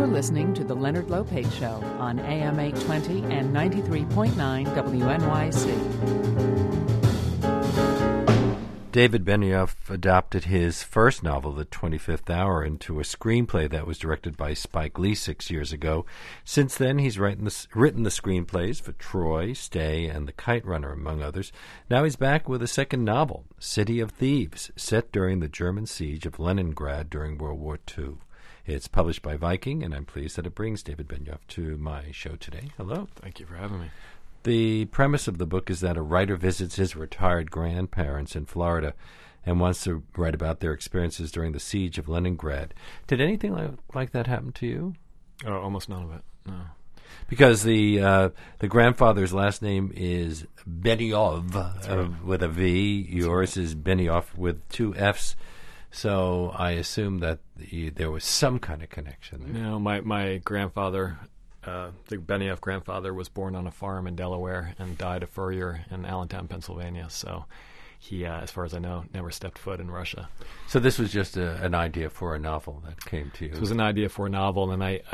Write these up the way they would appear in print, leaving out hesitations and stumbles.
You're listening to The Leonard Lopate Show on AM 820 and 93.9 WNYC. David Benioff adapted his first novel, The 25th Hour, into a screenplay that was directed by Spike Lee 6 years ago. Since then, he's written the screenplays for Troy, Stay, and The Kite Runner, among others. Now he's back with a second novel, City of Thieves, set during the German siege of Leningrad during World War II. It's published by Viking, and I'm pleased that it brings David Benioff to my show today. Hello. Thank you for having me. The premise of the book is that a writer visits his retired grandparents in Florida and wants to write about their experiences during the siege of Leningrad. Did anything like that happen to you? Oh, almost none of it, no. Because the grandfather's last name is Benioff with a V. Yours is Benioff with two Fs. So I assume that there was some kind of connection there. No, my grandfather, the Benioff grandfather, was born on a farm in Delaware and died a furrier in Allentown, Pennsylvania. So he, as far as I know, never stepped foot in Russia. So this was just an idea for a novel that came to you. It was an idea for a novel, and I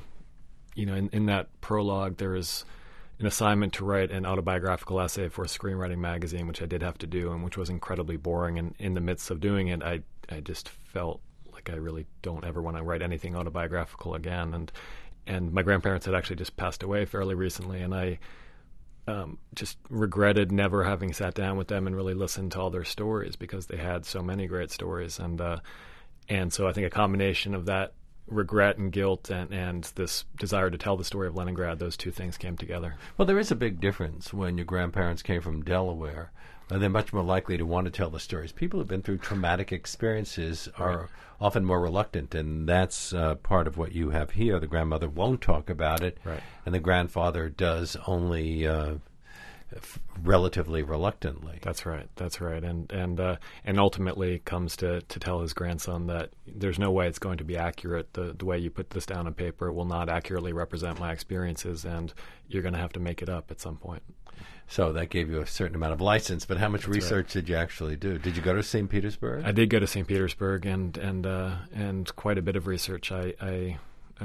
in that prologue there is an assignment to write an autobiographical essay for a screenwriting magazine, which I did have to do, and which was incredibly boring. And in the midst of doing it, I just felt like I really don't ever want to write anything autobiographical again. And my grandparents had actually just passed away fairly recently, and I just regretted never having sat down with them and really listened to all their stories, because they had so many great stories. And so I think a combination of that regret and guilt and this desire to tell the story of Leningrad, those two things came together. Well, there is a big difference when your grandparents came from Delaware. They're much more likely to want to tell the stories. People who've been through traumatic experiences are often more reluctant, and that's part of what you have here. The grandmother won't talk about it, and the grandfather does only relatively reluctantly. That's right, and ultimately comes to tell his grandson that there's no way it's going to be accurate. The way you put this down on paper will not accurately represent my experiences, and you're going to have to make it up at some point. So that gave you a certain amount of license, but how much research did you actually do? Did you go to St. Petersburg? I did go to St. Petersburg and quite a bit of research. The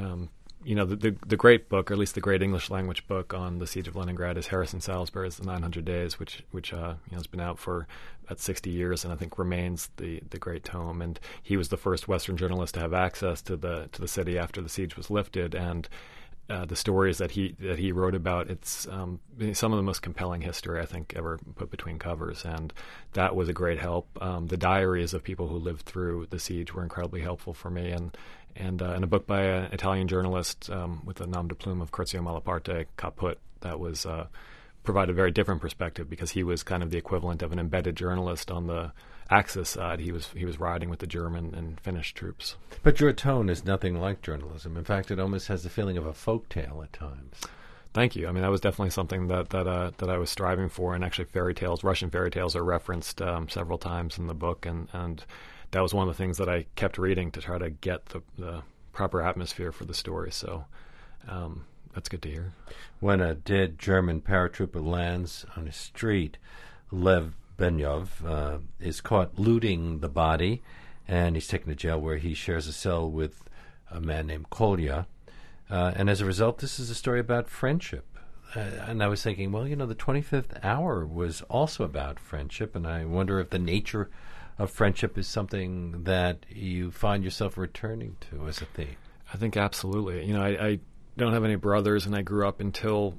great book, or at least the great English language book on the Siege of Leningrad, is Harrison Salisbury's The 900 Days, which has been out for about 60 years and I think remains the great tome. And he was the first Western journalist to have access to the city after the siege was lifted, and the stories that he wrote about, it's some of the most compelling history I think ever put between covers, and that was a great help. The diaries of people who lived through the siege were incredibly helpful for me, and a book by an Italian journalist with the nom de plume of Curzio Malaparte, Caput, that was provided a very different perspective, because he was kind of the equivalent of an embedded journalist on the Axis side. He was riding with the German and Finnish troops. But your tone is nothing like journalism. In fact, it almost has the feeling of a folk tale at times. Thank you. I mean, that was definitely something that I was striving for, and actually Russian fairy tales are referenced several times in the book, and that was one of the things that I kept reading to try to get the proper atmosphere for the story. So that's good to hear. When a dead German paratrooper lands on a street, Lev Benioff is caught looting the body, and he's taken to jail, where he shares a cell with a man named Kolya. And as a result, this is a story about friendship. And I was thinking, well, the 25th Hour was also about friendship, and I wonder if the nature of friendship is something that you find yourself returning to as a theme. I think absolutely. I don't have any brothers, and I grew up until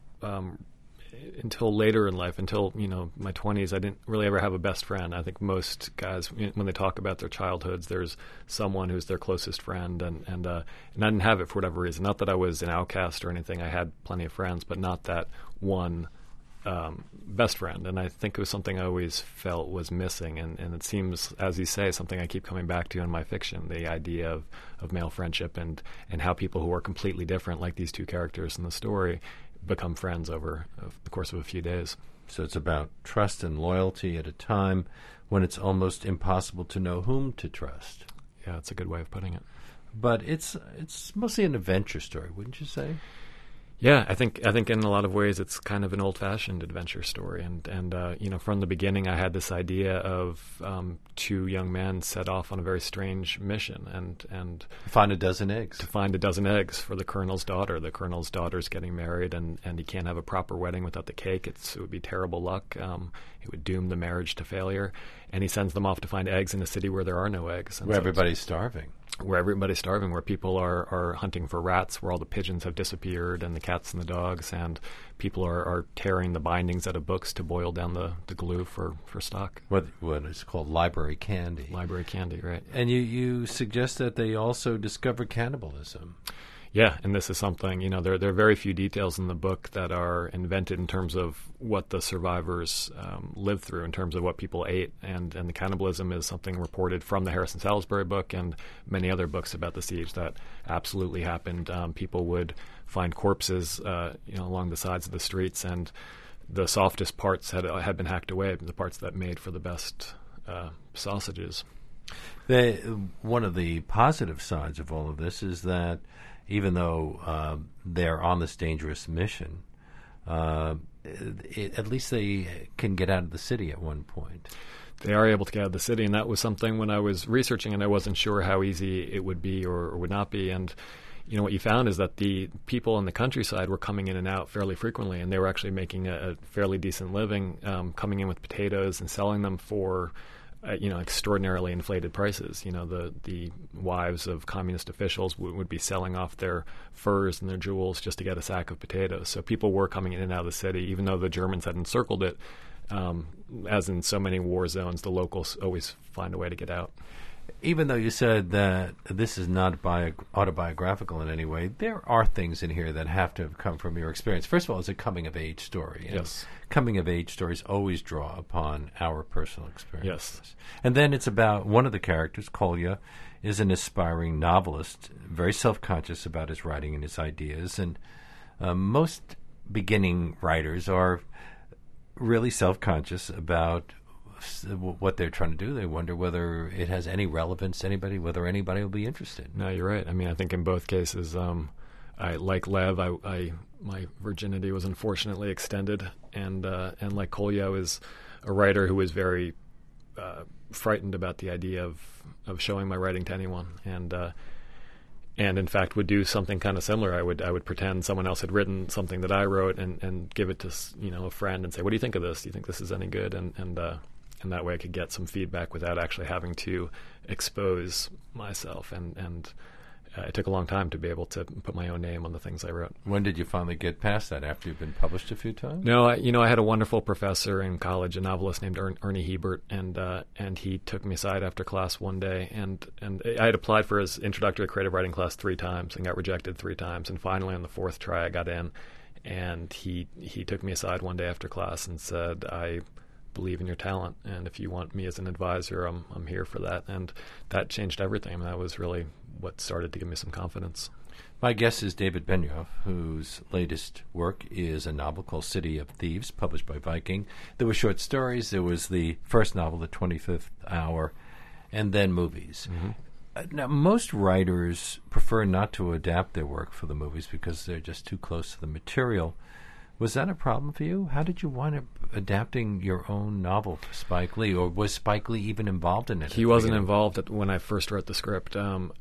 later in life, until my 20s, I didn't really ever have a best friend. I think most guys, when they talk about their childhoods, there's someone who's their closest friend, and I didn't have it for whatever reason. Not that I was an outcast or anything. I had plenty of friends, but not that one best friend. And I think it was something I always felt was missing, and it seems, as you say, something I keep coming back to in my fiction, the idea of male friendship and how people who are completely different, like these two characters in the story, become friends over the course of a few days. So it's about trust and loyalty at a time when it's almost impossible to know whom to trust. Yeah, that's a good way of putting it. But it's mostly an adventure story, wouldn't you say? Yeah, I think in a lot of ways it's kind of an old-fashioned adventure story, and from the beginning I had this idea of two young men set off on a very strange mission, and Find a dozen eggs. to find a dozen eggs for the colonel's daughter. The colonel's daughter's getting married, and he can't have a proper wedding without the cake. It would be terrible luck. It would doom the marriage to failure, and he sends them off to find eggs in a city where there are no eggs, and Where so everybody's starving. where everybody's starving, where people are hunting for rats, where all the pigeons have disappeared and the cats and the dogs, and people are tearing the bindings out of books to boil down the glue for stock. What is called library candy. Library candy, right? And you suggest that they also discover cannibalism. Yeah, and this is something, there are very few details in the book that are invented in terms of what the survivors lived through, in terms of what people ate, and the cannibalism is something reported from the Harrison Salisbury book and many other books about the siege that absolutely happened. People would find corpses, along the sides of the streets, and the softest parts had been hacked away, the parts that made for the best sausages. One of the positive sides of all of this is that even though they're on this dangerous mission, at least they can get out of the city at one point. They are able to get out of the city, and that was something when I was researching, and I wasn't sure how easy it would be or would not be. And what you found is that the people in the countryside were coming in and out fairly frequently, and they were actually making a fairly decent living, coming in with potatoes and selling them for extraordinarily inflated prices. The wives of communist officials would be selling off their furs and their jewels just to get a sack of potatoes. So people were coming in and out of the city, even though the Germans had encircled it. As in so many war zones, the locals always find a way to get out. Even though you said that this is not autobiographical in any way, there are things in here that have to have come from your experience. First of all, it's a coming-of-age story. And yes. Coming-of-age stories always draw upon our personal experiences. Yes. And then it's about one of the characters, Kolya, is an aspiring novelist, very self-conscious about his writing and his ideas. And most beginning writers are really self-conscious about what they're trying to do. They wonder whether it has any relevance to anybody, whether anybody will be interested. No, you're right. I mean, I think in both cases, I like Lev, my virginity was unfortunately extended, and like Kolya, I was a writer who was very frightened about the idea of showing my writing to anyone, and in fact would do something kind of similar. I would pretend someone else had written something that I wrote and give it to a friend and say, "What do you think of this? Do you think this is any good?" And that way I could get some feedback without actually having to expose myself. And it took a long time to be able to put my own name on the things I wrote. When did you finally get past that, after you've been published a few times? No, I had a wonderful professor in college, a novelist named Ernie Hebert, and he took me aside after class one day. And I had applied for his introductory creative writing class 3 times and got rejected 3 times. And finally on the 4th try I got in. And he took me aside one day after class and said, "I believe in your talent, and if you want me as an advisor, I'm here for that." And that changed everything. I mean, that was really what started to give me some confidence. My guest is David Benioff, whose latest work is a novel called City of Thieves, published by Viking. There were short stories. There was the first novel, The 25th Hour, and then movies. Mm-hmm. Now, most writers prefer not to adapt their work for the movies because they're just too close to the material. Was that a problem for you? How did you wind up adapting your own novel for Spike Lee, or was Spike Lee even involved in it? He wasn't involved when I first wrote the script.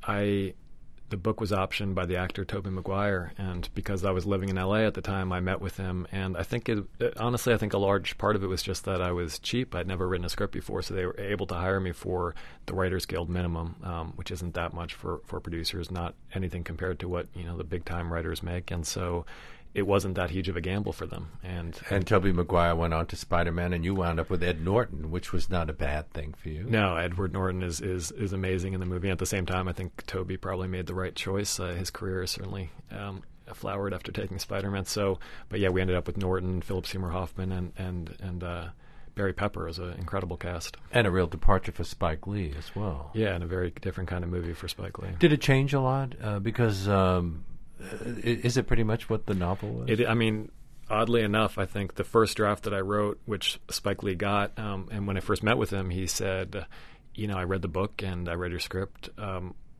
The book was optioned by the actor Tobey Maguire, and because I was living in L.A. at the time, I met with him. And I think, honestly, I think a large part of it was just that I was cheap. I'd never written a script before, so they were able to hire me for the Writers Guild minimum, which isn't that much for producers, not anything compared to what the big-time writers make. And so it wasn't that huge of a gamble for them. And Tobey Maguire went on to Spider-Man, and you wound up with Ed Norton, which was not a bad thing for you. No, Edward Norton is amazing in the movie. At the same time, I think Tobey probably made the right choice. His career is certainly flowered after taking Spider-Man. But yeah, we ended up with Norton, Philip Seymour Hoffman, and Barry Pepper as an incredible cast. And a real departure for Spike Lee as well. Yeah, and a very different kind of movie for Spike Lee. Did it change a lot? Because is it pretty much what the novel was? Oddly enough, I think the first draft that I wrote, which Spike Lee got, and when I first met with him, he said, I read the book and I read your script.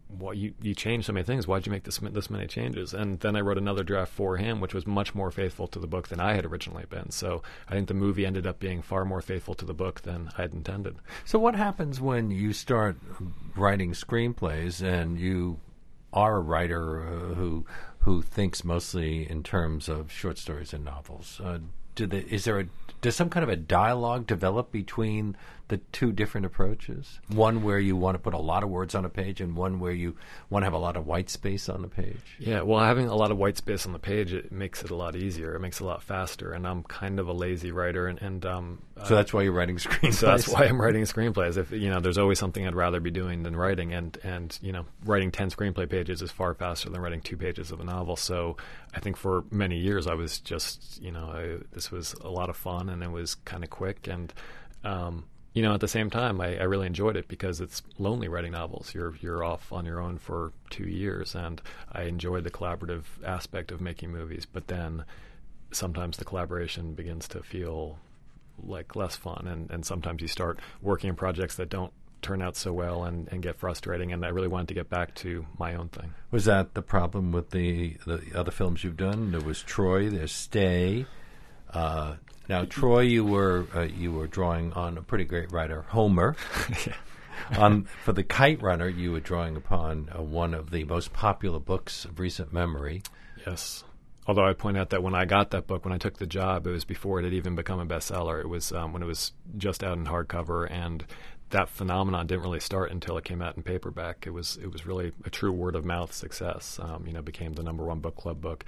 well, you changed so many things. Why'd you make this many changes? And then I wrote another draft for him, which was much more faithful to the book than I had originally been. So I think the movie ended up being far more faithful to the book than I had intended. So what happens when you start writing screenplays and you are a writer who thinks mostly in terms of short stories and novels? Does some kind of a dialogue develop between the two different approaches? One where you want to put a lot of words on a page, and one where you want to have a lot of white space on the page? Yeah, well, having a lot of white space on the page, it makes it a lot easier. It makes it a lot faster, and I'm kind of a lazy writer, so that's why you're writing screenplays. So that's why I'm writing screenplays. If there's always something I'd rather be doing than writing, and writing 10 screenplay pages is far faster than writing 2 pages of a novel. So I think for many years I was just this was a lot of fun, and it was kind of quick, and at the same time, I really enjoyed it because it's lonely writing novels. You're off on your own for 2 years, and I enjoyed the collaborative aspect of making movies. But then sometimes the collaboration begins to feel like less fun, and sometimes you start working on projects that don't turn out so well and get frustrating. And I really wanted to get back to my own thing. Was that the problem with the other films you've done? There was Troy, there's Stay. Now, Troy, you were drawing on a pretty great writer, Homer. Yeah. For The Kite Runner, you were drawing upon one of the most popular books of recent memory. Yes. Although I point out that when I got that book, when I took the job, it was before it had even become a bestseller. It was when it was just out in hardcover, and that phenomenon didn't really start until it came out in paperback. It was really a true word of mouth success. Became the #1 book club book.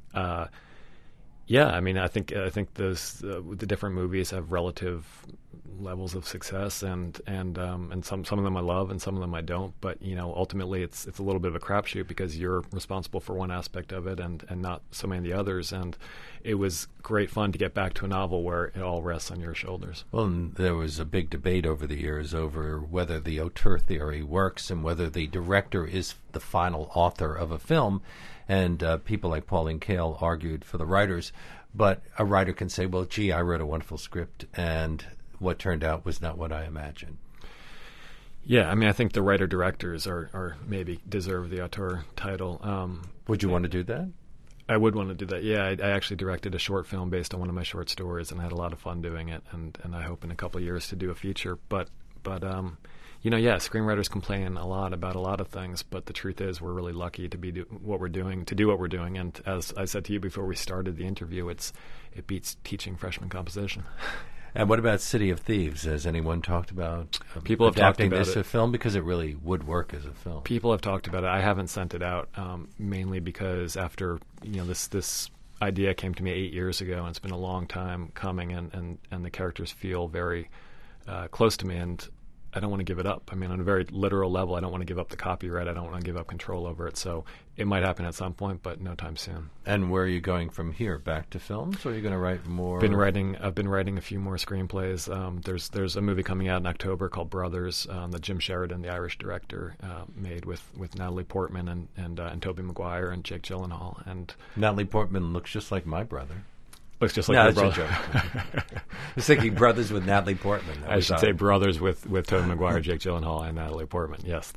Yeah, I mean, I think the different movies have relative levels of success, and some of them I love and some of them I don't. But ultimately, it's a little bit of a crapshoot because you're responsible for one aspect of it and not so many of the others. And it was great fun to get back to a novel where it all rests on your shoulders. Well, and there was a big debate over the years over whether the auteur theory works and whether the director is the final author of a film. And people like Pauline Kael argued for the writers. But a writer can say, well, gee, I wrote a wonderful script, and what turned out was not what I imagined. Yeah, I mean, I think the writer-directors are maybe deserve the auteur title. Would you want to do that? I would want to do that. Yeah, I actually directed a short film based on one of my short stories, and I had a lot of fun doing it. And I hope in a couple of years to do a feature. But screenwriters complain a lot about a lot of things, but the truth is we're really lucky to do what we're doing. And as I said to you before we started the interview, it beats teaching freshman composition. And what about City of Thieves? Has anyone talked about people have talked about this as a film? Because it really would work as a film. People have talked about it. I haven't sent it out, mainly because after this idea came to me 8 years ago, and it's been a long time coming, and the characters feel very close to me, and I don't want to give it up. I mean, on a very literal level, I don't want to give up the copyright. I don't want to give up control over it. So it might happen at some point, but no time soon. And where are you going from here? Back to films, or are you going to write more? I've been writing a few more screenplays. There's a movie coming out in October called Brothers that Jim Sheridan, the Irish director, made with Natalie Portman and Tobey Maguire and Jake Gyllenhaal. And Natalie Portman looks just like my brother. Looks just like your brother. I was thinking Brothers with Natalie Portman. I should say Brothers with Tobey Maguire, Jake Gyllenhaal, and Natalie Portman. Yes,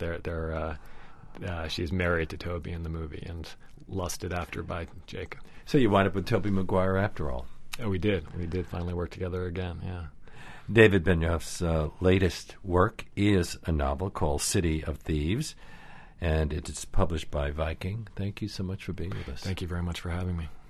she's married to Tobey in the movie and lusted after by Jake. So you wind up with Tobey Maguire after all. Oh, we did. We did finally work together again, yeah. David Benioff's latest work is a novel called City of Thieves, and it is published by Viking. Thank you so much for being with us. Thank you very much for having me.